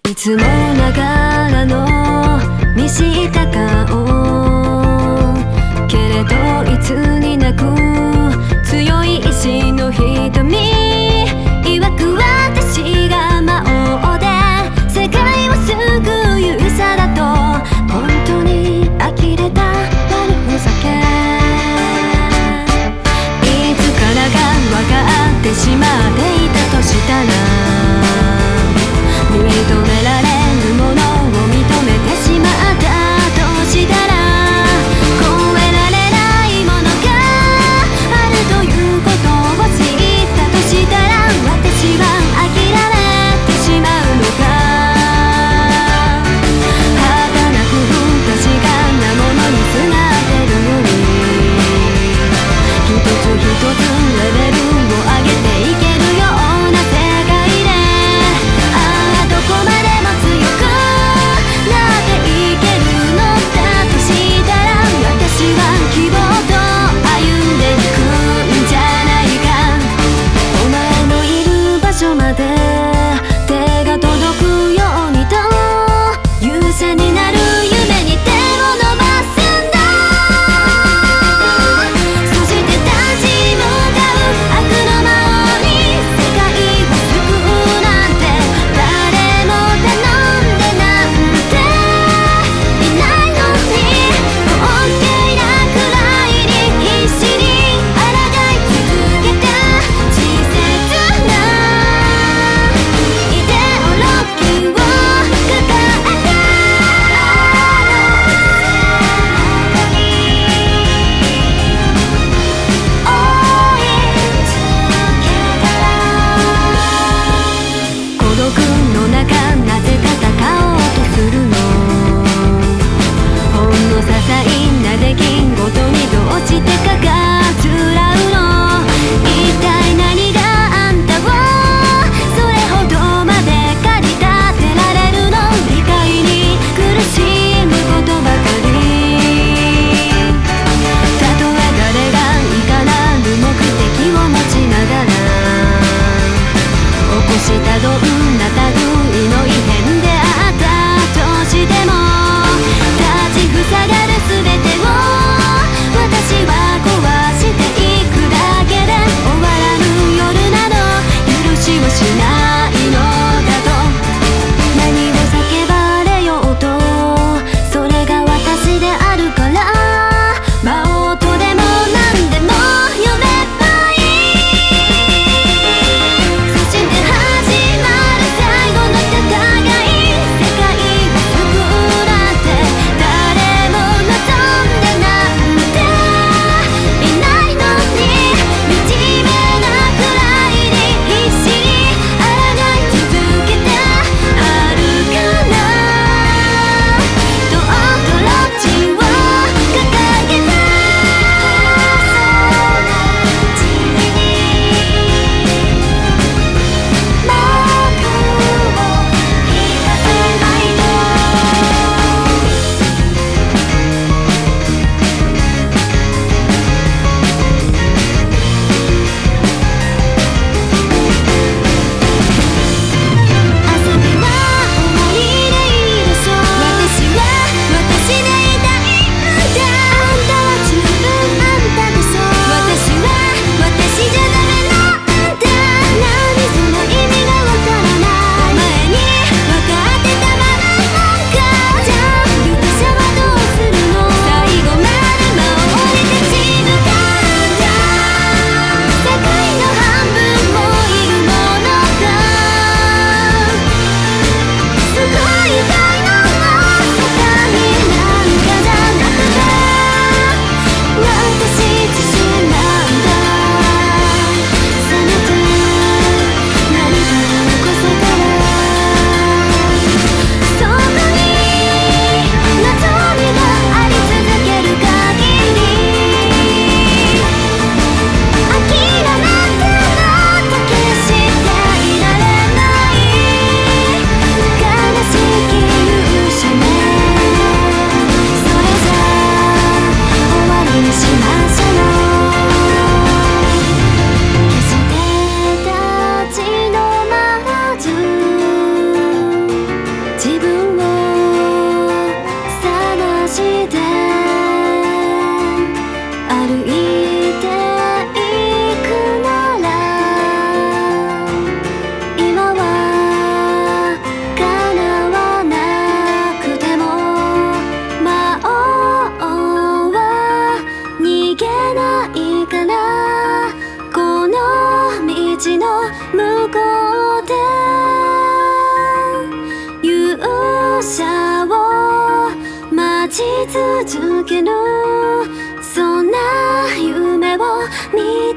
いつもながらの見した顔、けれどいつになく強い意志の瞳、曰く私が魔王で世界を救う勇者だと、本当に呆れた悪ふざけ。いつからが分かってしまっていたとしたら、認められるものを認めてしまったとしたら、超えられないものがあるということを知ったとしたら、私は諦めてしまうのか。儚く不確かなものにすがってるように、一つ一つレベルを上げていけるような世界で、どこまでも強くなっていけるのだとしたら、私は希望と歩んでいくんじゃないか。お前のいる場所まで手が届くようにと、勇者になる夢に手を伸ばすんだ。そして立ち向かう悪の魔王に世界を救うなんて、誰も頼んでなんていないのに、OK なくらいに必死に抗い続けた稚拙なイデオロギーを抱えて、追いつけたら、孤独の中なぜ戦おうとするの。ほんの些細な出来事にどうしてかがつらうの。一体何があんたをそれほどまで駆り立てられるの。理解に苦しむことばかり。たとえ誰がいかなる目的を持ちながら起こしたどんな類の異変であったとしても、立ちふさがるすべてを私は壊していくだけで、終わらぬ夜など許しをしないのだと。何を叫ばれようとそれが私であるから、魔王とでも何でも呼べばいい。そして始まる最後の戦い向こうで勇者を待ち続ける、そんな夢を見